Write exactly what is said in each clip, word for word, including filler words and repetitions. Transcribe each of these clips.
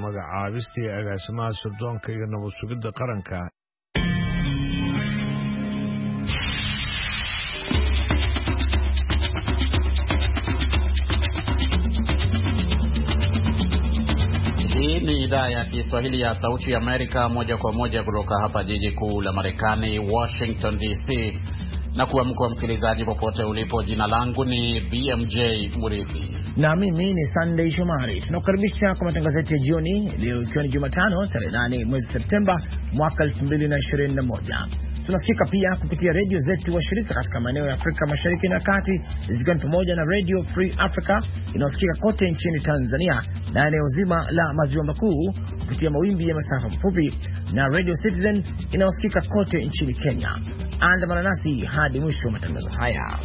magacaabistii agaasimaha sirdoonka iyo nabad sugidda qaranka. Hii ni idhaa ya Kiswahili ya Sauti ya Amerika, moja kwa moja kutoka hapa jiji kuu la Marekani, Washington D C. Na kuamkia msikilizaji popote ulipo, jina langu ni B M J Murithi. Na mimi ni Sunday Shomari. Tunakukaribisha kwa matangazo yetu ya jioni leo, ikiwa ni Jumatano tarehe nane mwezi Septemba mwaka elfu mbili na ishirini na moja. Tunasikika pia kupitia redio zetu wa shirika katika maeneo ya Afrika Mashariki na Kati, zikiwa ni pamoja na Radio Free Africa inayosikika kote nchini Tanzania na eneo zima la Maziwa Makuu kupitia mawimbi ya masafa mafupi, na Radio Citizen inayosikika kote nchini Kenya. Andamana nasi hadi mwisho wa matangazo haya.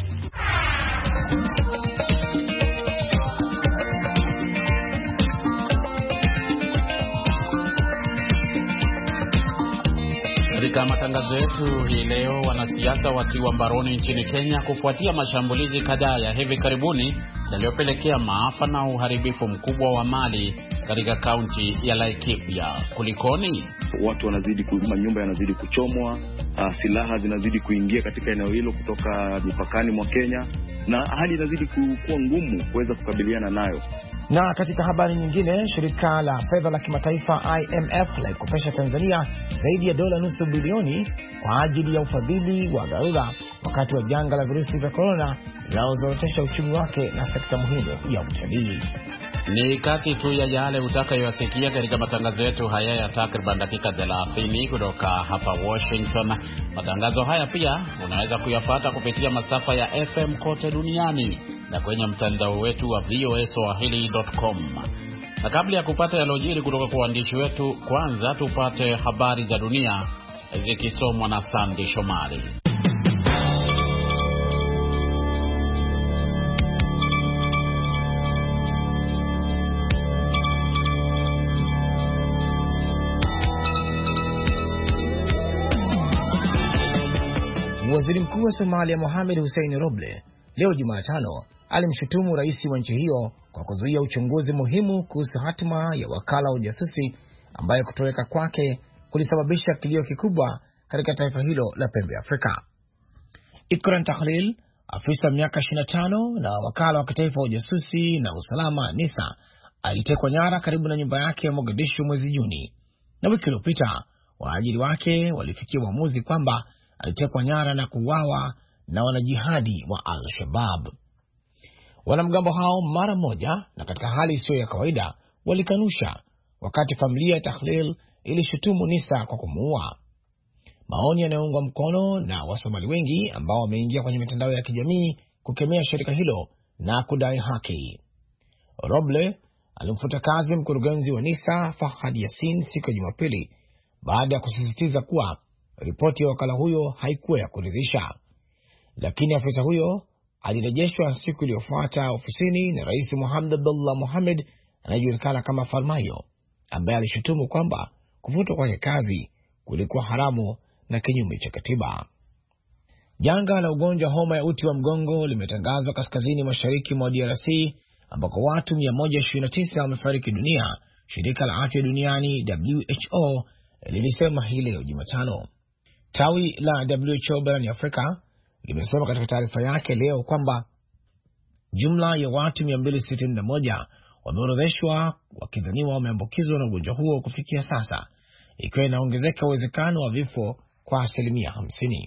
Katika matangazo yetu hii leo, wanasiasa watiwa mbaroni nchini Kenya kufuatia mashambulizi kadhaa ya hivi karibuni yaliyopelekea maafa na uharibifu mkubwa wa mali katika kaunti ya Laikipia. Kulikoni? Watu wanazidi kuuma, nyumba yanazidi kuchomwa, uh, silaha zinazidi kuingia katika eneo hilo kutoka mipakani mwa Kenya, na hali inazidi kuwa ngumu kuweza kukabiliana nayo. Na katika habari nyingine, shirika la fedha la kimataifa I M F laikopesha Tanzania zaidi ya dola nusu bilioni kwa ajili ya ufadhili wa dharura wakati wa janga la virusi vya corona linalozorotesha uchumi wake na sekta muhimu ya utalii. Ni kati tu ya yale utakayoyasikia katika matangazo yetu haya ya takriban dakika thelathini kutoka hapa Washington. Matangazo haya pia unaweza kuyapata kupitia masafa ya F M kote duniani na kwenye mtandao wetu wa V O A Swahili dot com. Na kabla ya kupata yalojiri kutoka kwa waandishi wetu, kwanza tupate habari za dunia zikisomwa na Sandy Shomari. Waziri Mkuu wa Somalia Mohamed Hussein Roble leo Jumatano alimshutumu rais wa nchi hiyo kwa kuzuia uchunguzi muhimu kuhusu hatima ya wakala wa ujasusi ambaye kutoweka kwake kulisababisha kilio kikubwa katika taifa hilo la pembe Afrika. Ikran Tahlil, afisa miaka ishirini na tano na wakala wa kitaifa wa ujasusi na usalama NISA, alitekwa nyara karibu na nyumba yake ya Mogadishu mwezi Juni, na wiki iliyopita waajiri wake walifikia uamuzi kwamba alitekwa nyara na kuuawa na wanajihadi wa Al-Shabaab. Wanamgambo hao mara moja na katika hali isiyo ya kawaida walikanusha, wakati familia ya Tahlil ilishutumu NISA kwa kumuua. Maoni yanayoungwa mkono na Wasomali wengi ambao wameingia kwenye mitandao ya kijamii kukemea shirika hilo na kudai haki. Roble alimfuta kazi mkurugenzi wa NISA Fahad Yassin siku ya Jumapili baada ya kusisitiza kuwa ripoti ya wakala huyo haikuwa ya kuridhisha. Lakini afisa huyo alirejeshwa siku iliyofuata ofisini na Rais Mohamed Abdullah Mohamed, anayejulikana kama Farmayo, ambaye alishutumu kwamba kufutwa kwake kazi kulikuwa haramu na kinyume cha katiba. Janga la ugonjwa homa ya uti wa mgongo limetangazwa kaskazini mashariki mwa D R C ambako watu mia moja ishirini na tisa wamefariki dunia, shirika la afya duniani W H O lilisema hii leo Jumatano. Tawi la W H O barani Afrika limesema katika taarifa yake leo kwamba jumla ya watu mia mbili sitini na moja wameorodheshwa wakidhaniwa wameambukizwa na ugonjwa huo kufikia sasa, ikiwa inaongezeka uwezekano wa vifo kwa asilimia hamsini.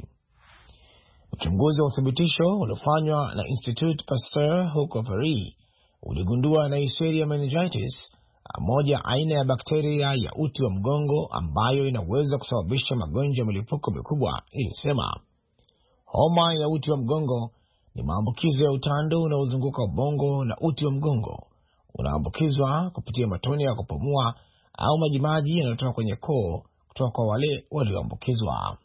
Uchunguzi wa uthibitisho uliofanywa na Institut Pasteur huko Paris uligundua Neisseria meningitis, moja aina ya bakteria ya uti wa mgongo ambayo inaweza kusababisha magonjwa ya mlipuko mikubwa. Ilisema homa ya uti wa mgongo ni maambukizo ya utando unaozunguka ubongo na uti wa mgongo, unaambukizwa kupitia matone ya kupumua au majimaji yanayotoka kwenye koo kutoka kwa wale walioambukizwa.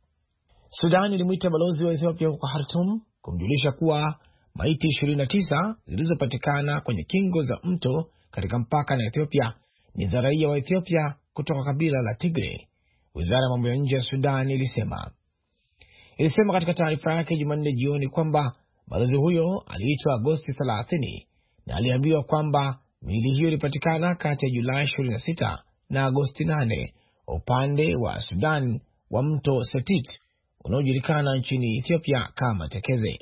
Sudan ilimwita balozi wa Ethiopia huko Khartoum kumjulisha kuwa maiti ishirini na tisa zilizopatikana kwenye kingo za mto katika mpaka na Ethiopia ni za raia wa Ethiopia kutoka kabila la Tigray. Wizara ya mambo ya nje ya Sudan ilisema. Ilisema katika taarifa yake Jumanne jioni kwamba balozi huyo aliitwa Agosti thelathini na aliambiwa kwamba miili hiyo ilipatikana kati ya Julai ishirini na sita na Agosti nane upande wa Sudan wa mto Setit unaojulikana nchini Ethiopia kama Tekeze.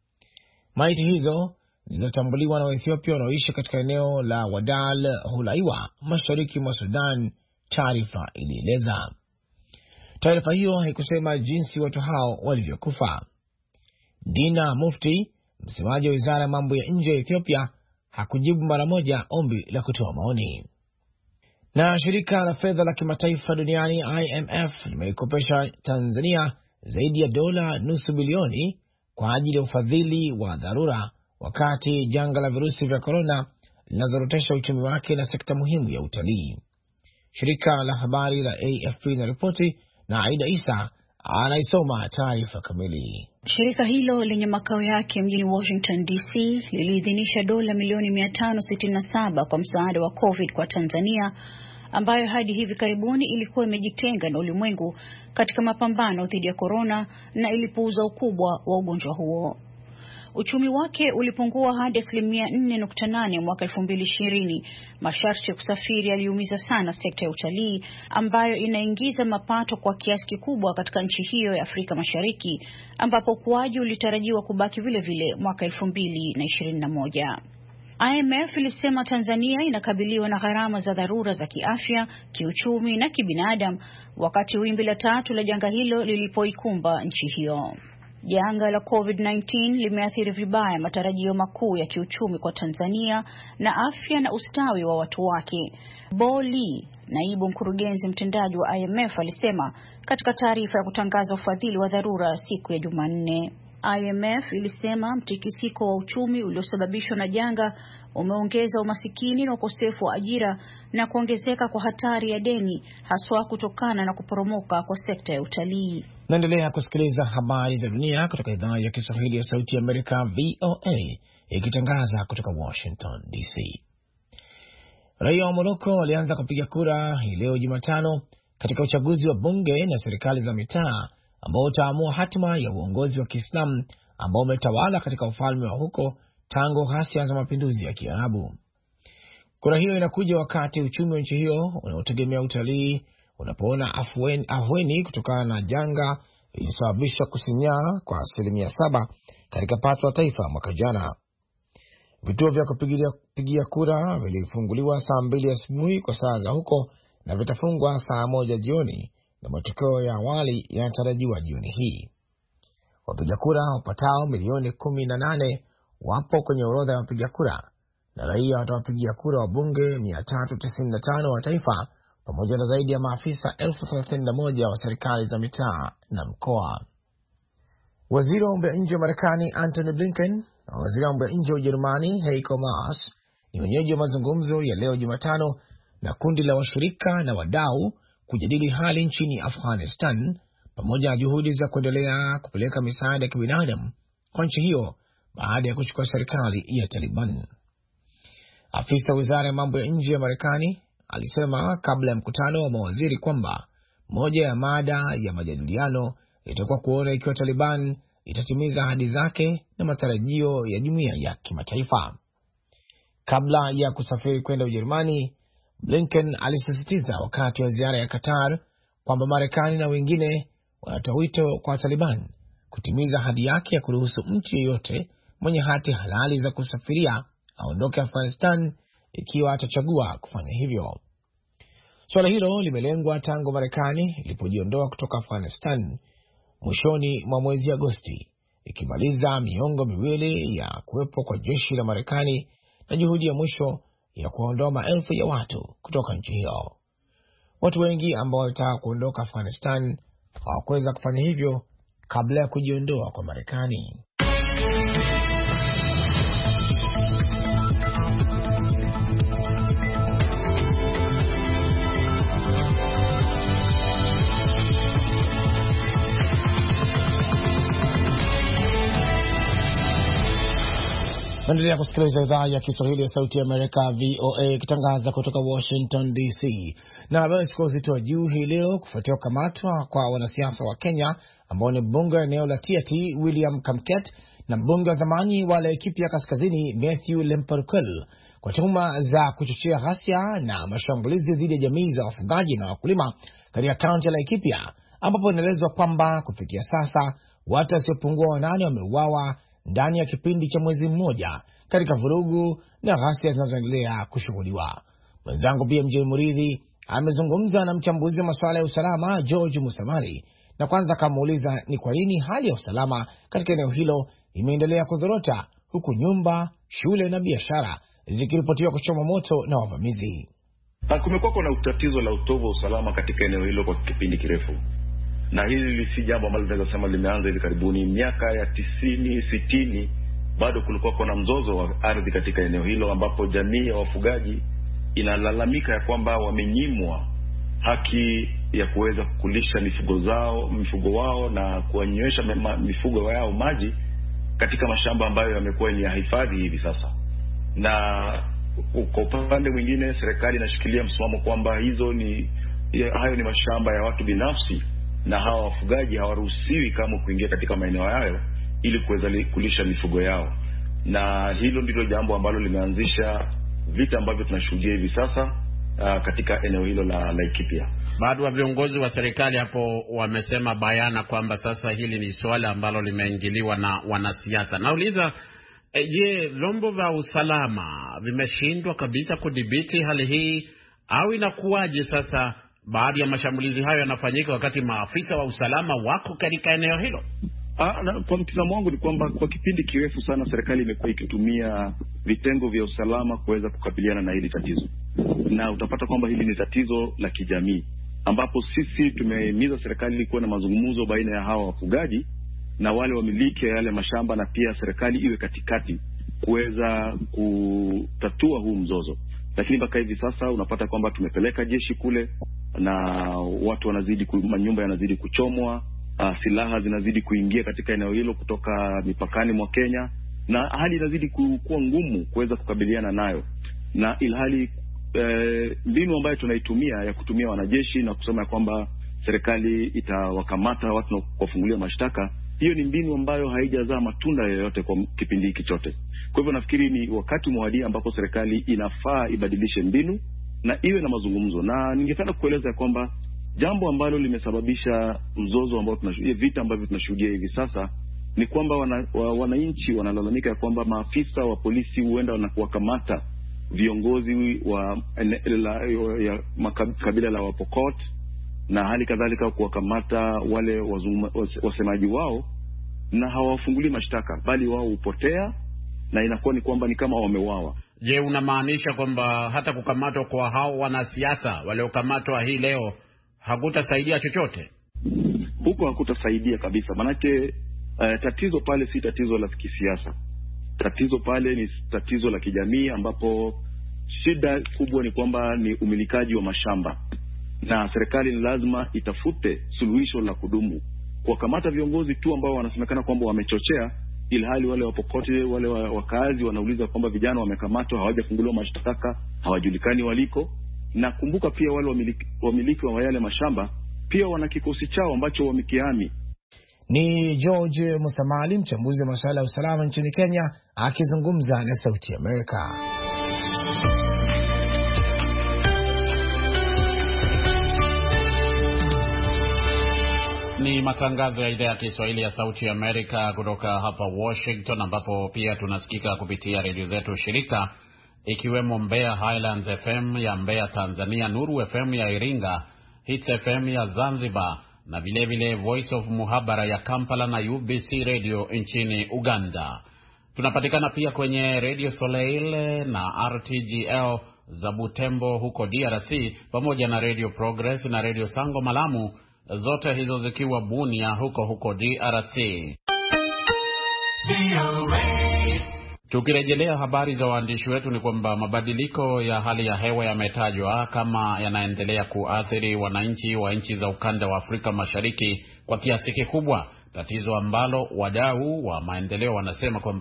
Maiti hizo zilizotambuliwa na Waethiopia wanaoishi katika eneo la Wadal Hulaiwa mashariki mwa Sudan, taarifa ilieleza. Taarifa hiyo haikusema jinsi watu hao walivyokufa. Dina Mufti, msemaji wa wizara ya mambo ya nje ya Ethiopia, hakujibu mara moja ombi la kutoa maoni. Na shirika la fedha la kimataifa duniani I M F limeikopesha Tanzania zaidi ya dola nusu bilioni kwa ajili ya ufadhili wa dharura wakati janga la virusi vya korona linazorotesha uchumi wake na sekta muhimu ya utalii. Shirika la habari la A F P na ripoti na Aida Isa anaisoma taarifa kamili. Shirika hilo lenye makao yake mjini Washington D C liliidhinisha dola milioni mia tano sitini na saba kwa msaada wa COVID kwa Tanzania, ambayo hadi hivi karibuni ilikuwa imejitenga na ulimwengu katika mapambano dhidi ya korona na ilipuuza ukubwa wa ugonjwa huo. Uchumi wake ulipungua hadi asilimia nne nukta nane mwaka elfu mbili ishirini. Masharti ya kusafiri yaliumiza sana sekta ya utalii ambayo inaingiza mapato kwa kiasi kikubwa katika nchi hiyo ya Afrika Mashariki, ambapo ukuaji ulitarajiwa kubaki vile vile mwaka elfu mbili ishirini na moja. I M F ilisema Tanzania inakabiliwa na gharama za dharura za kiafya, kiuchumi na kibinadamu wakati wimbi la tatu la janga hilo lilipoikumba nchi hiyo. Janga la COVID kumi na tisa limeathiri vibaya matarajio makuu ya kiuchumi kwa Tanzania na afya na ustawi wa watu wake. Bo Lee, naibu mkurugenzi mtendaji wa I M F, alisema katika taarifa ya kutangaza ufadhili wa dharura siku ya Jumanne. I M F ilisema mtikisiko wa uchumi uliosababishwa na janga umeongeza umasikini na ukosefu wa ajira na kuongezeka kwa hatari ya deni, haswa kutokana na kuporomoka kwa sekta ya utalii. Naendelea kusikiliza habari za dunia kutoka idhaa ya Kiswahili ya Sauti ya Amerika V O A ikitangaza kutoka Washington D C. Raia wa Morocco walianza kupiga kura hii leo Jumatano katika uchaguzi wa bunge na serikali za mitaa ambao utaamua hatima ya uongozi wa Kiislamu ambao umetawala katika ufalme wa huko tangu ghasia za mapinduzi ya Kiarabu. Kura hiyo inakuja wakati uchumi wa nchi hiyo unaotegemea utalii unapoona afueni, afueni kutokana na janga ilisababisha kusinyaa kwa asilimia saba katika pato la taifa mwaka jana. Vituo vya kupigia, kupigia kura vilifunguliwa saa mbili asubuhi kwa saa za huko na vitafungwa saa moja jioni, na matokeo ya awali yanatarajiwa jioni hii. Wapiga kura wapatao milioni kumi na nane wapo kwenye orodha ya wapiga kura, na raia watawapigia kura wa bunge mia tatu tisini na tano wa taifa pamoja na zaidi ya maafisa elfu thelathini na moja wa serikali za mitaa na mkoa. Waziri wa mambo ya nje wa Marekani Antony Blinken na waziri wa mambo ya nje wa Ujerumani Heiko Maas ni wenyeji wa mazungumzo ya leo Jumatano na kundi la washirika na wadau kujadili hali nchini Afghanistan pamoja na juhudi za kuendelea kupeleka misaada ya kibinadamu kwa nchi hiyo baada ya kuchukua serikali ya Taliban. Afisa wa wizara ya mambo ya nje ya Marekani alisema kabla ya mkutano wa mawaziri kwamba moja ya mada ya majadiliano itakuwa kuona ikiwa Taliban itatimiza ahadi zake na matarajio ya jumuiya ya kimataifa. Kabla ya kusafiri kwenda Ujerumani, Blinken alisisitiza wakati wa ziara ya Qatar kwamba Marekani na wengine wanatoa wito kwa Taliban kutimiza ahadi yake ya kuruhusu mtu yeyote mwenye hati halali za kusafiria aondoke Afghanistan ikiwa atachagua kufanya hivyo. Swala hilo limelengwa tangu Marekani ilipojiondoa kutoka Afghanistan mwishoni mwa mwezi Agosti, ikimaliza miongo miwili ya kuwepo kwa jeshi la Marekani na juhudi ya mwisho ya kuondoa maelfu ya watu kutoka nchi hiyo. Watu wengi ambao walitaka kuondoka Afghanistan hawakuweza kufanya hivyo kabla ya kujiondoa kwa Marekani. Naendelea kusikiliza idhaa ya Kiswahili ya Sauti ya Amerika V O A ikitangaza kutoka Washington D C. Na habari chukua uzito wa juu hii leo kufuatia kukamatwa kwa wanasiasa wa Kenya ambao ni mbunge wa eneo la Tiaty William Kamket na mbunge wa zamani wa Laikipia Kaskazini Matthew Lemparkwel kwa tuhuma za kuchochea ghasia na mashambulizi dhidi ya jamii za wafugaji na wakulima katika kaunti ya Laikipia, ambapo inaelezwa kwamba kufikia sasa watu wasiopungua wanane wameuawa ndani ya kipindi cha mwezi mmoja katika vurugu na ghasia zinazoendelea kushuhudiwa. Mwenzangu B M J Muridhi amezungumza na mchambuzi wa masuala ya usalama George Musamari, na kwanza akamuuliza ni kwa nini hali ya usalama katika eneo hilo imeendelea kuzorota huku nyumba, shule na biashara zikiripotiwa kuchoma moto na wavamizi. Kumekuwa kuna utatizo la utovu wa usalama katika eneo hilo kwa kipindi kirefu. Na hili si jambo ambalo tunaweza kusema limeanza hivi karibuni. Miaka ya tisini, sitini bado kulikuwa kuna mzozo wa ardhi katika eneo hilo, ambapo jamii ya wafugaji inalalamika ya kwamba wamenyimwa haki ya kuweza kulisha mifugo zao, mifugo wao na kuwanywesha mifugo yao maji katika mashamba ambayo yamekuwa ni ya hifadhi hivi sasa. Na kwa upande mwingine serikali inashikilia msimamo kwamba hizo ni hayo ni mashamba ya watu binafsi na hawa wafugaji hawaruhusiwi kama kuingia katika maeneo hayo ili kuweza kulisha mifugo yao. Na hilo ndilo jambo ambalo limeanzisha vita ambavyo tunashuhudia hivi sasa uh, katika eneo hilo la Laikipia. Baadhi ya viongozi wa serikali hapo wamesema bayana kwamba sasa hili ni swala ambalo limeingiliwa na wanasiasa. Nauliza, je, vyombo vya usalama vimeshindwa kabisa kudhibiti hali hii au inakuwaje sasa baadhi ya mashambulizi hayo yanafanyika wakati maafisa wa usalama wako katika eneo hilo? Ah, na kwa mtazamo wangu ni kwamba kwa kipindi kirefu sana serikali imekuwa ikitumia vitengo vya usalama kuweza kukabiliana na hili tatizo. Na utapata kwamba hili ni tatizo la kijamii, ambapo sisi tumehimiza serikali kuwa na mazungumzo baina ya hawa wafugaji na wale wamiliki ya yale mashamba, na pia serikali iwe katikati kuweza kutatua huu mzozo. Lakini mpaka hivi sasa unapata kwamba tumepeleka jeshi kule na watu wanazidi, manyumba yanazidi kuchomwa, uh, silaha zinazidi kuingia katika eneo hilo kutoka mipakani mwa Kenya, na hali inazidi kuwa ngumu kuweza kukabiliana nayo. Na ilhali eh, mbinu ambayo tunaitumia ya kutumia wanajeshi na kusema kwamba serikali itawakamata watu na kuwafungulia mashtaka, hiyo ni mbinu ambayo haijazaa matunda yoyote kwa kipindi hiki chote. Kwa hivyo nafikiri ni wakati mwadia ambapo serikali inafaa ibadilishe mbinu na iwe na mazungumzo. Na ningependa kueleza kwamba jambo ambalo limesababisha mzozo ambao tunashuhudia, vita ambavyo tunashuhudia hivi sasa, ni kwamba wana, wa, wananchi wanalalamika ya kwamba maafisa wa polisi huenda wanakuwakamata viongozi wa la, ya makabila la Wapokot, na hali kadhalika kuwakamata wale wazuma, wasemaji wao, na hawafunguli mashtaka bali wao upotea na inakuwa ni kwamba ni kama wameuawa. Je, unamaanisha kwamba hata kukamatwa kwa hao wanasiasa waliokamatwa hii leo hakutasaidia chochote? Huko hakutasaidia kabisa. Manake uh, tatizo pale si tatizo la kisiasa. Tatizo pale ni tatizo la kijamii, ambapo shida kubwa ni kwamba ni umilikaji wa mashamba. Na serikali ni lazima itafute suluhisho la kudumu. Kuwakamata viongozi tu ambao wanasemekana kwamba wamechochea, ilhali wale wapokote, wale wakazi wanauliza kwamba vijana wamekamatwa, hawajafunguliwa mashtaka, hawajulikani waliko. Na kumbuka pia wale wamiliki, wamiliki wa yale mashamba pia wana kikosi chao ambacho wamekiami. Ni George Musamali, mchambuzi wa masuala ya usalama nchini Kenya, akizungumza na Sauti ya Amerika. Ni matangazo ya idhaa ya Kiswahili ya Sauti ya Amerika kutoka hapa Washington, ambapo pia tunasikika kupitia redio zetu shirika, ikiwemo Mbeya Highlands F M ya Mbeya Tanzania, Nuru F M ya Iringa, Hits F M ya Zanzibar, na vile vile Voice of Muhabara ya Kampala na U B C Radio nchini Uganda. Tunapatikana pia kwenye Radio Soleil na R T G L za Butembo huko D R C, pamoja na Radio Progress na Radio Sango Malamu, zote hizo zikiwa Bunia huko huko D R C. Tukirejelea habari za waandishi wetu, ni kwamba mabadiliko ya hali ya hewa yametajwa kama yanaendelea kuathiri wananchi wa nchi za ukanda wa Afrika Mashariki kwa kiasi kikubwa, tatizo ambalo wadau wa maendeleo wanasema kwamba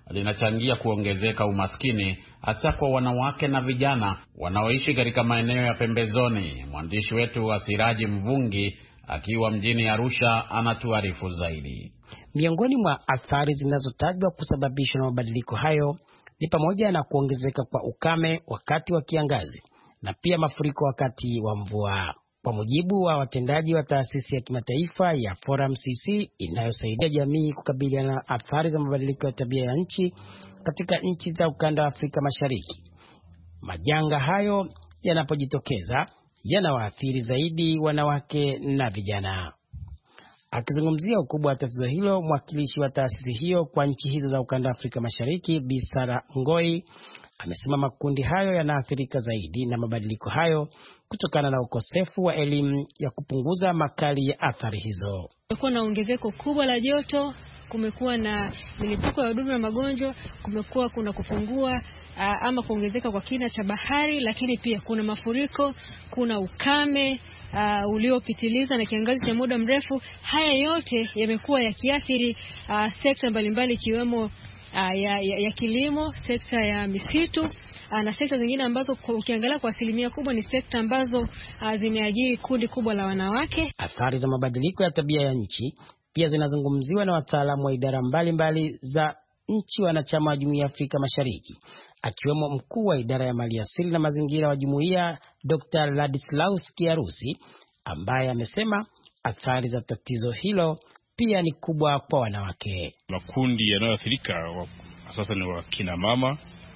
linachangia kuongezeka umaskini, hasa kwa wanawake na vijana wanaoishi katika maeneo ya pembezoni. Mwandishi wetu wa Siraji Mvungi akiwa mjini Arusha anatuarifu zaidi. Miongoni mwa athari zinazotajwa kusababishwa na mabadiliko hayo ni pamoja na kuongezeka kwa ukame wakati wa kiangazi na pia mafuriko wakati wa mvua. Kwa mujibu wa watendaji wa taasisi ya kimataifa ya Forum C C inayosaidia jamii kukabiliana na athari za mabadiliko ya tabia ya nchi katika nchi za ukanda wa Afrika Mashariki, majanga hayo yanapojitokeza yanawaathiri zaidi wanawake na vijana. Akizungumzia ukubwa wa tatizo hilo, mwakilishi wa taasisi hiyo kwa nchi hizo za ukanda wa Afrika Mashariki, Bisara Ngoi, amesema makundi hayo yanaathirika zaidi na mabadiliko hayo kutokana na ukosefu wa elimu ya kupunguza makali ya athari hizo. Kumekuwa na ongezeko kubwa la joto, kumekuwa na milipuko ya wadudu na magonjwa, kumekuwa kuna kupungua ama kuongezeka kwa kina cha bahari, lakini pia kuna mafuriko, kuna ukame uh, uliopitiliza na kiangazi cha muda mrefu. Haya yote yamekuwa yakiathiri uh, sekta mbalimbali ikiwemo uh, ya, ya, ya kilimo, sekta ya misitu uh, na sekta zingine ambazo ukiangalia kwa asilimia kubwa ni sekta ambazo uh, zimeajiri kundi kubwa la wanawake. Athari za mabadiliko ya tabia ya nchi pia zinazungumziwa na wataalamu wa idara mbalimbali mbali za nchi wanachama wa Jumuiya ya Afrika Mashariki, akiwemo mkuu wa idara ya maliasili na mazingira wa jumuiya Doctor Ladislaus Kiarusi, ambaye amesema athari za tatizo hilo pia ni kubwa kwa wanawake. Makundi yanayoathirika sasa ni wakina mama,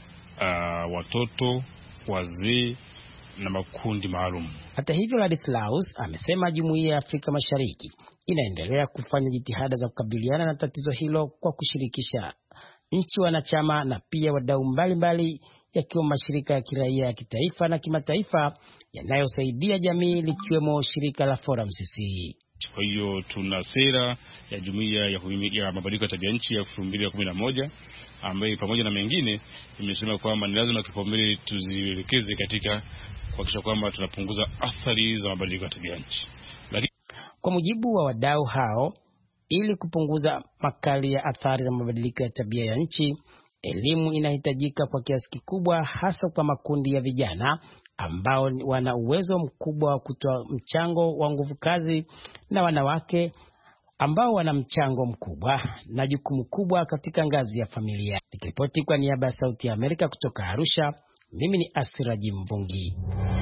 uh, watoto, wazee na makundi maalum. Hata hivyo, Ladislaus amesema Jumuiya ya Afrika Mashariki inaendelea kufanya jitihada za kukabiliana na tatizo hilo kwa kushirikisha nchi wanachama na pia wadau mbalimbali yakiwemo mashirika ya kiraia ya kitaifa na kimataifa yanayosaidia jamii likiwemo shirika la Forum C C. Kwa hiyo tuna sera ya Jumuiya ya, ya mabadiliko ya tabia nchi ya elfu mbili kumi na moja ambayo pamoja na mengine imesema kwamba ni lazima kipaumbele tuzielekeze katika kuhakikisha kwamba tunapunguza athari za mabadiliko ya tabia nchi. Lakini kwa mujibu wa wadau hao, ili kupunguza makali ya athari za mabadiliko ya tabia ya nchi, elimu inahitajika kwa kiasi kikubwa, hasa kwa makundi ya vijana ambao wana uwezo mkubwa wa kutoa mchango wa nguvu kazi na wanawake ambao wana mchango mkubwa na jukumu kubwa katika ngazi ya familia. Nikiripoti kwa niaba ya Sauti ya Amerika kutoka Arusha, mimi ni Asiraji Mvungi.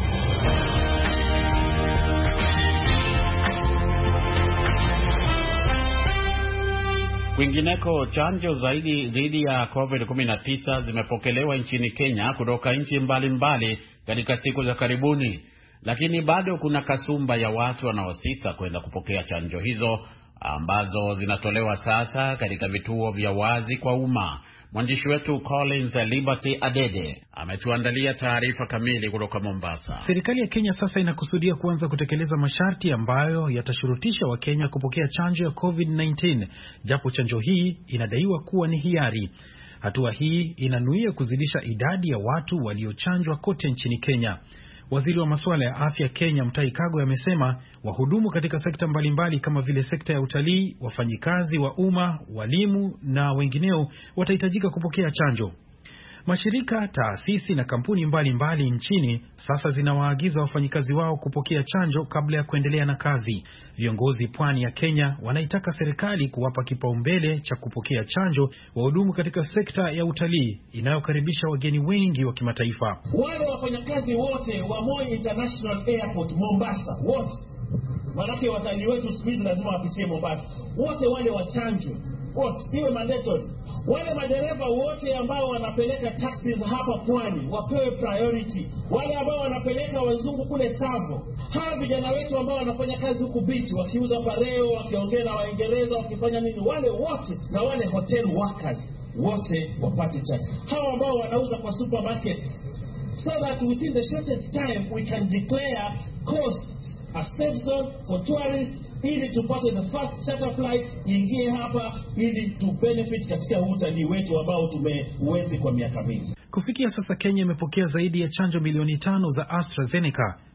Kwingineko, chanjo zaidi dhidi ya covid kumi na tisa zimepokelewa nchini Kenya kutoka nchi mbalimbali katika siku za karibuni, lakini bado kuna kasumba ya watu wanaosita kwenda kupokea chanjo hizo ambazo zinatolewa sasa katika vituo vya wazi kwa umma. Mwandishi wetu Collins Liberty Adede ametuandalia taarifa kamili kutoka Mombasa. Serikali ya Kenya sasa inakusudia kuanza kutekeleza masharti ambayo yatashurutisha Wakenya kupokea chanjo ya covid kumi na tisa, japo chanjo hii inadaiwa kuwa ni hiari. Hatua hii inanuia kuzidisha idadi ya watu waliochanjwa kote nchini Kenya. Waziri wa masuala ya afya Kenya, Mutahi Kagwe, amesema wahudumu katika sekta mbalimbali kama vile sekta ya utalii, wafanyikazi wa umma, walimu na wengineo watahitajika kupokea chanjo. Mashirika, taasisi na kampuni mbalimbali mbali nchini sasa zinawaagiza wafanyikazi wao kupokea chanjo kabla ya kuendelea na kazi. Viongozi pwani ya Kenya wanaitaka serikali kuwapa kipaumbele cha kupokea chanjo wahudumu katika sekta ya utalii inayokaribisha wageni wengi wa kimataifa. Wale wafanyakazi wote wa Moi International Airport Mombasa, wote, manake watalii wetu siku hizi lazima wapitie Mombasa, wote wale wachanjwe, wote iwe mandatory. Wale madereva wote ambao wanapeleka taxis hapa pwani wapewe priority. Wale ambao wanapeleka wazungu kule Tavo, hawa vijana wetu ambao wanafanya kazi huku beach wakiuza pareo, wakiongea na Waingereza, wakifanya nini, wale wote, na wale hotel workers wote wapate chanjo. Hawa ambao wanauza kwa supermarkets, so that within the shortest time we can declare costs a safe zone for tourists, ili tupate the first charter flight ingie hapa ili tu benefit katika utalii wetu ambao tumeuenzi kwa miaka mingi. Kufikia sasa Kenya imepokea zaidi ya chanjo milioni tano za AstraZeneca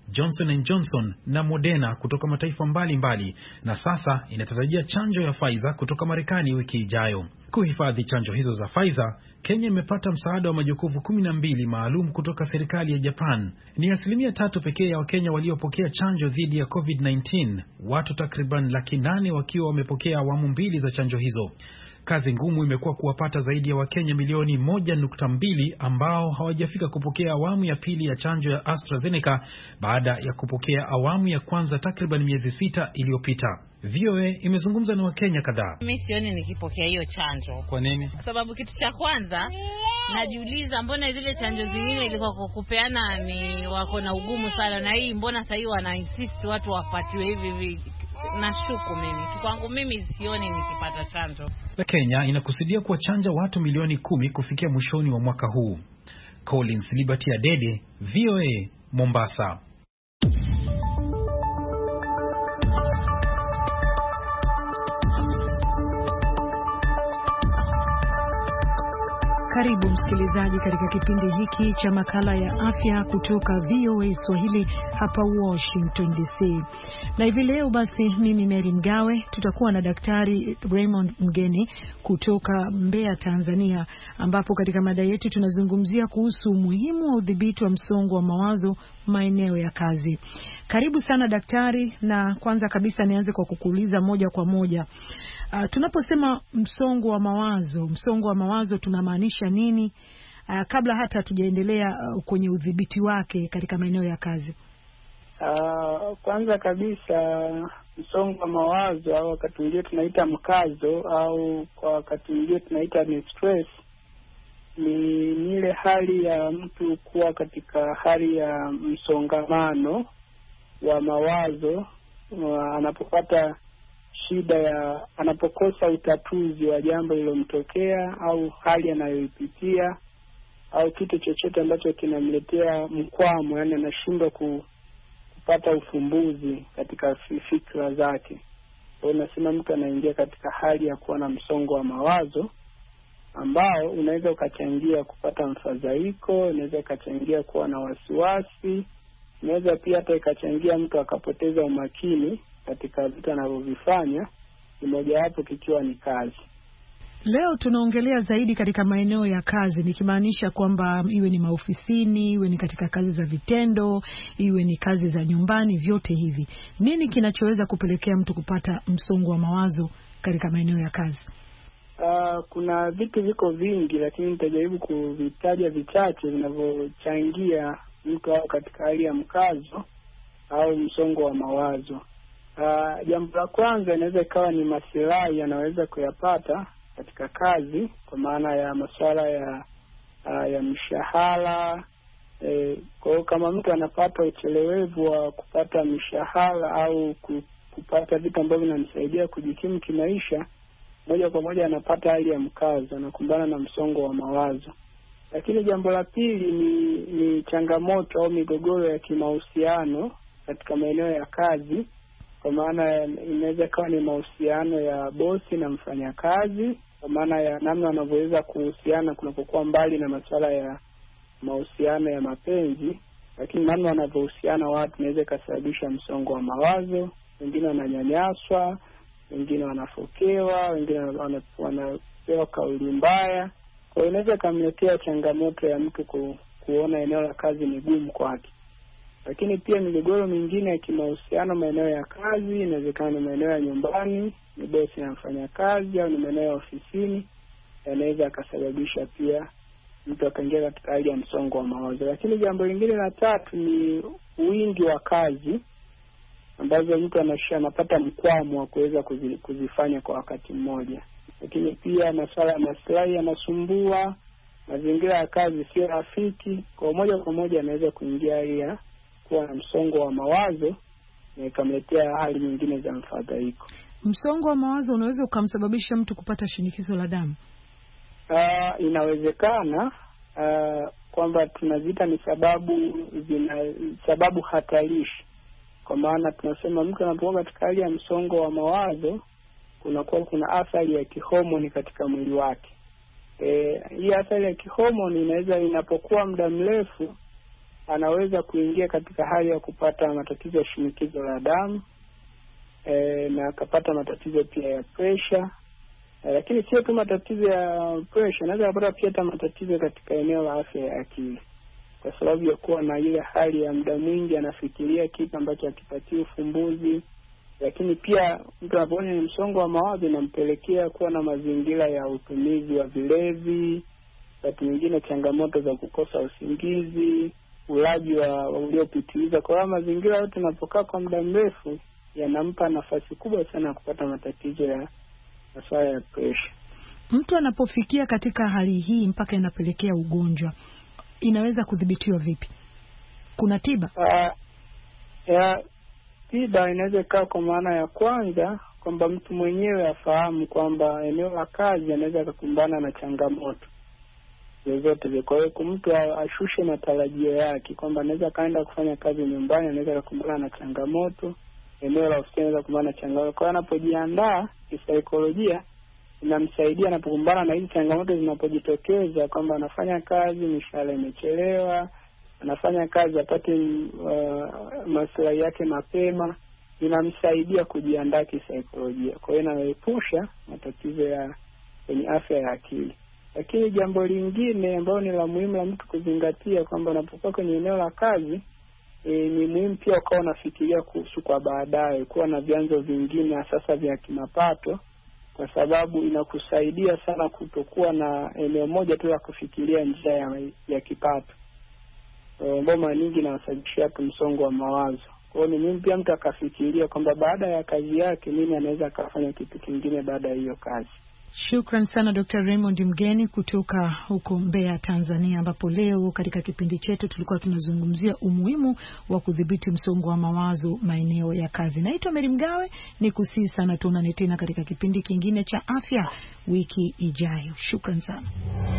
Johnson and Johnson na Moderna kutoka mataifa mbalimbali mbali, na sasa inatarajia chanjo ya Pfizer kutoka Marekani wiki ijayo. Kuhifadhi chanjo hizo za Pfizer, Kenya imepata msaada wa majokofu kumi na mbili maalum kutoka serikali ya Japan. Ni asilimia tatu pekee ya Wakenya waliopokea chanjo dhidi ya covid kumi na tisa, watu takriban laki nane wakiwa wamepokea awamu mbili za chanjo hizo. Kazi ngumu imekuwa kuwapata zaidi ya Wakenya milioni moja nukta mbili ambao hawajafika kupokea awamu ya pili ya chanjo ya AstraZeneca baada ya kupokea awamu ya kwanza takriban miezi sita iliyopita. V O A imezungumza na Wakenya kadhaa. Mimi sioni nikipokea hiyo chanjo. Kwa nini? Kwa sababu kitu cha kwanza najiuliza mbona zile chanjo zingine ilikuwa kupeana ni wako na ugumu sana, na hii mbona sasa hivi wana insist watu wapatiwe hivi hivi. Nashuku mimi. Kwangu mimi sioni nikipata chanjo. Kenya inakusudia kuwachanja watu milioni kumi kufikia mwishoni wa mwaka huu. Collins Liberty Adede, V O A, Mombasa. Karibu msikilizaji katika kipindi hiki cha makala ya afya kutoka V O A Swahili hapa Washington D C. Na hivi leo basi mimi Mary Mgawe tutakuwa na Daktari Raymond Mgeni kutoka Mbeya, Tanzania, ambapo katika mada yetu tunazungumzia kuhusu umuhimu wa udhibiti wa msongo wa mawazo maeneo ya kazi. Karibu sana daktari, na kwanza kabisa nianze kwa kukuuliza moja kwa moja. Uh, tunaposema msongo wa mawazo, msongo wa mawazo tunamaanisha nini? Uh, kabla hata tujaendelea uh, kwenye udhibiti wake katika maeneo ya kazi. Uh, kwanza kabisa msongo wa mawazo au wakati mwingine tunaita mkazo au kwa wakati mwingine tunaita ni stress, ni ile hali ya mtu kuwa katika hali ya msongamano wa mawazo uh, anapopata shida ya anapokosa utatuzi wa jambo lililomtokea au hali anayoipitia au kitu chochote ambacho kinamletea mkwamo, yani anashindwa ku, kupata ufumbuzi katika fikra zake. Kwa hiyo nasema mtu anaingia katika hali ya kuwa na msongo wa mawazo ambao unaweza ukachangia kupata mfadhaiko, unaweza ukachangia kuwa na wasiwasi, unaweza pia hata ikachangia mtu akapoteza umakini katika vitu anavyovifanya, mmoja wapo kikiwa ni kazi. Leo tunaongelea zaidi katika maeneo ya kazi, nikimaanisha kwamba iwe ni maofisini, iwe ni katika kazi za vitendo, iwe ni kazi za nyumbani, vyote hivi. Nini kinachoweza kupelekea mtu kupata msongo wa mawazo katika maeneo ya kazi? Uh, kuna vitu viko vingi, lakini nitajaribu kuvitaja vichache vinavyochangia mtu au katika hali ya mkazo au msongo wa mawazo. Uh, jambo la kwanza inaweza ikawa ni masilahi yanaweza kuyapata katika kazi, kwa maana ya masuala ya uh, ya mishahara. Eh, kwa hiyo kama mtu anapata uchelewevu wa kupata mishahara au kupata vitu ambavyo vinamsaidia kujikimu kimaisha, moja kwa moja anapata hali ya mkazo, anakumbana na msongo wa mawazo. Lakini jambo la pili ni, ni changamoto au migogoro ya kimahusiano katika maeneo ya kazi, kwa maana inaweza kuwa ni mahusiano ya bosi na mfanyakazi, kwa maana ya namna wanavyoweza kuhusiana kunapokuwa mbali na masuala ya mahusiano ya mapenzi, lakini namna wanavyohusiana watu inaweza kusababisha msongo wa mawazo. Wengine wananyanyaswa, wengine wanafokewa, wengine wanapewa kauli mbaya. Kwa hiyo inaweza kumletea changamoto ya mtu ku, kuona eneo la kazi ni gumu kwake. Lakini pia migogoro mingine ya kimahusiano maeneo ya kazi, inawezekana ni maeneo ya nyumbani, ni bosi na mfanyakazi, au ni maeneo ya ofisini, yanaweza kusababisha pia mtu akaingia katika hali ya msongo wa mawazo. Lakini jambo lingine la tatu ni wingi wa kazi ambazo mtu anapata mkwamo wa kuweza kuzifanya kwa wakati mmoja. Lakini pia masuala ya maslahi yanasumbua, mazingira ya kazi sio rafiki, kwa moja kwa moja anaweza kuingia hali ya kuwa na msongo wa mawazo na ikamletea hali nyingine za mfadhaiko. Msongo wa mawazo unaweza ukamsababisha mtu kupata shinikizo la damu? Uh, inawezekana uh, kwamba tunaziita ni sababu zina sababu hatarishi. Kwa maana tunasema mtu anapokuwa katika hali ya msongo wa mawazo kunakuwa kuna athari ya kihomoni katika mwili wake. Eh, hii athari ya kihomoni inaweza inapokuwa muda mrefu anaweza kuingia katika hali ya kupata matatizo ya shinikizo la damu e, na akapata matatizo pia ya pressure. E, lakini sio tu matatizo ya pressure, anaweza kupata pia hata matatizo katika eneo la afya ya akili, kwa sababu ya kuwa na ile hali ya muda mwingi anafikiria kitu ambacho hakipatii ufumbuzi. Lakini pia mtu anapoona ni msongo wa mawazo inampelekea kuwa na mazingira ya utumizi wa vilevi, wakati mwingine changamoto za kukosa usingizi, ulaji wa uliopitiliza. Kwa hiyo mazingira yote yanapokaa kwa muda mrefu yanampa nafasi kubwa sana kupata matatizo ya masuala ya pressure. Mtu anapofikia katika hali hii mpaka inapelekea ugonjwa, inaweza kudhibitiwa vipi? Kuna tiba? Uh, ya tiba inaweza kaa kwa maana ya kwanza kwamba mtu mwenyewe afahamu kwamba eneo la kazi anaweza kukumbana na changamoto zozote. Kwa hiyo mtu ashushe matarajio yake kwamba anaweza kaenda kufanya kazi nyumbani, anaweza kukumbana na changamoto, eneo la ofisi anaweza kukumbana na changamoto. Kwa hiyo anapojiandaa kisaikolojia inamsaidia anapokumbana na hizi changamoto zinapojitokeza, kwamba anafanya kazi mishahara imechelewa, anafanya kazi apate uh, maslahi yake mapema, inamsaidia kujiandaa kisaikolojia. Kwa hiyo inaepusha matatizo ya kwenye afya ya akili. Lakini jambo lingine ambalo ni la muhimu la mtu kuzingatia, kwamba unapokuwa kwenye eneo la kazi e, ni muhimu pia ukawa unafikiria kuhusu kwa baadaye kuwa na vyanzo vingine sasa vya kimapato, kwa sababu inakusaidia sana kutokuwa na eneo moja tu la kufikiria njia ya, ya kipato. Mambo mengi yanasababisha msongo wa mawazo. Kwa hiyo ni muhimu pia mtu akafikiria kwamba baada ya kazi yake nini anaweza kufanya kitu kingine baada ya hiyo kazi. Shukran sana Doctor Raymond Mgeni kutoka huko Mbeya, Tanzania, ambapo leo katika kipindi chetu tulikuwa tunazungumzia umuhimu wa kudhibiti msongo wa mawazo maeneo ya kazi. Naitwa Mary Mgawe, nikusii sana tuonane tena katika kipindi kingine cha afya wiki ijayo. Shukran sana.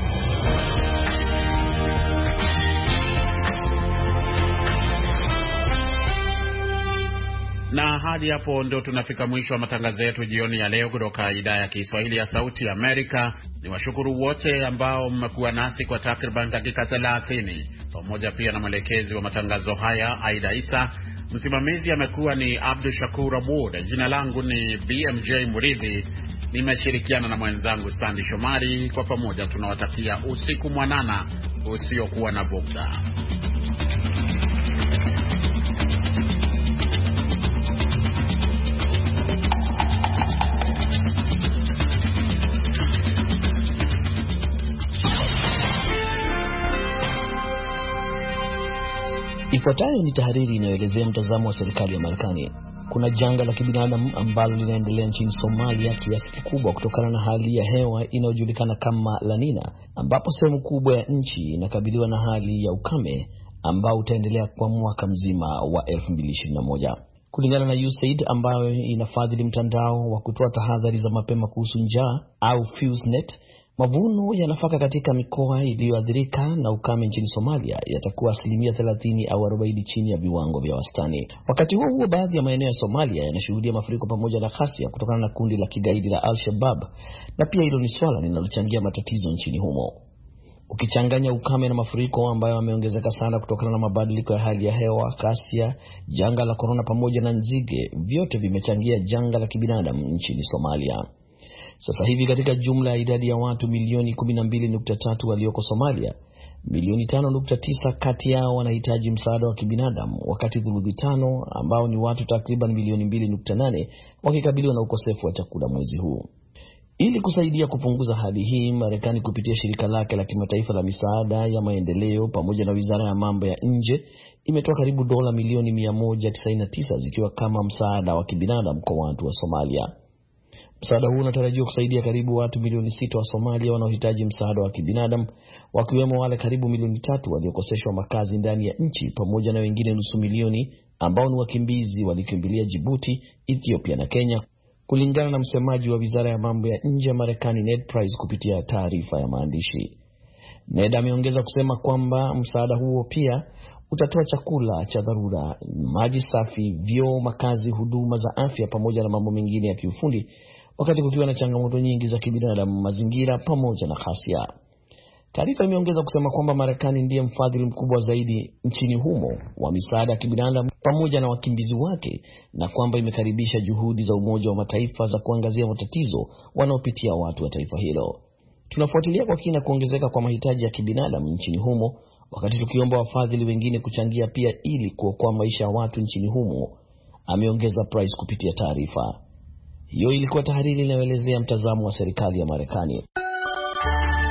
Na hadi hapo ndio tunafika mwisho wa matangazo yetu jioni ya leo kutoka idhaa ya Kiswahili ya Sauti ya Amerika. Ni washukuru wote ambao mmekuwa nasi kwa takriban dakika thelathini, pamoja pia na mwelekezi wa matangazo haya Aida Isa. Msimamizi amekuwa ni Abdul Shakur Abud. Jina langu ni B M J Muridhi, nimeshirikiana na mwenzangu Sandy Shomari. Kwa pamoja tunawatakia usiku mwanana usiokuwa na bughudha. Ifuatayo ni tahariri inayoelezea mtazamo wa serikali ya Marekani. Kuna janga la kibinadamu ambalo linaendelea nchini Somalia kiasi kikubwa kutokana na hali ya hewa inayojulikana kama La Nina, ambapo sehemu kubwa ya nchi inakabiliwa na hali ya ukame ambao utaendelea kwa mwaka mzima wa elfu mbili ishirini na moja. Kulingana na U S A I D ambayo inafadhili mtandao wa kutoa tahadhari za mapema kuhusu njaa au FuseNet, mavuno ya nafaka katika mikoa iliyoathirika na ukame nchini Somalia yatakuwa asilimia thelathini au arobaini chini ya viwango vya wastani. Wakati huo huo, baadhi ya maeneo ya Somalia yanashuhudia mafuriko pamoja na ghasia kutokana na kundi la kigaidi la Al-Shabaab, na pia hilo ni swala linalochangia matatizo nchini humo. Ukichanganya ukame na mafuriko ambayo yameongezeka sana kutokana na mabadiliko ya hali ya hewa, ghasia, janga la corona pamoja na nzige, vyote vimechangia janga la kibinadamu nchini Somalia. Sasa hivi katika jumla ya idadi ya watu milioni kumi na mbili nukta tatu walioko Somalia, milioni tano nukta tisa kati yao wanahitaji msaada wa kibinadamu, wakati thuluthi tano ambao ni watu takriban milioni mbili nukta nane wakikabiliwa na ukosefu wa chakula mwezi huu. Ili kusaidia kupunguza hali hii, Marekani kupitia shirika lake la kimataifa la misaada ya maendeleo pamoja na Wizara ya Mambo ya Nje imetoa karibu dola milioni mia moja tisaini na tisa zikiwa kama msaada wa kibinadamu kwa watu wa Somalia. Msaada huu unatarajiwa kusaidia karibu watu milioni sita wa Somalia wanaohitaji msaada wa kibinadamu, wakiwemo wale karibu milioni tatu waliokoseshwa makazi ndani ya nchi pamoja na wengine nusu milioni ambao ni wakimbizi walikimbilia Djibouti, Ethiopia na Kenya, kulingana na msemaji wa Wizara ya Mambo ya Nje ya Marekani Ned Price kupitia taarifa ya maandishi. Ned ameongeza kusema kwamba msaada huo pia utatoa chakula cha dharura, maji safi, vyoo, makazi, huduma za afya pamoja na mambo mengine ya kiufundi, wakati kukiwa na changamoto nyingi za kibinadamu, mazingira pamoja na ghasia. Taarifa imeongeza kusema kwamba Marekani ndiye mfadhili mkubwa zaidi nchini humo wa misaada ya kibinadamu pamoja na wakimbizi wake, na kwamba imekaribisha juhudi za Umoja wa Mataifa za kuangazia matatizo wanaopitia watu wa taifa hilo. Tunafuatilia kwa kina kuongezeka kwa mahitaji ya kibinadamu nchini humo, wakati tukiomba wafadhili wengine kuchangia pia ili kuokoa maisha ya watu nchini humo, ameongeza Price kupitia taarifa hiyo. Ilikuwa tahariri inayoelezea mtazamo wa serikali ya Marekani.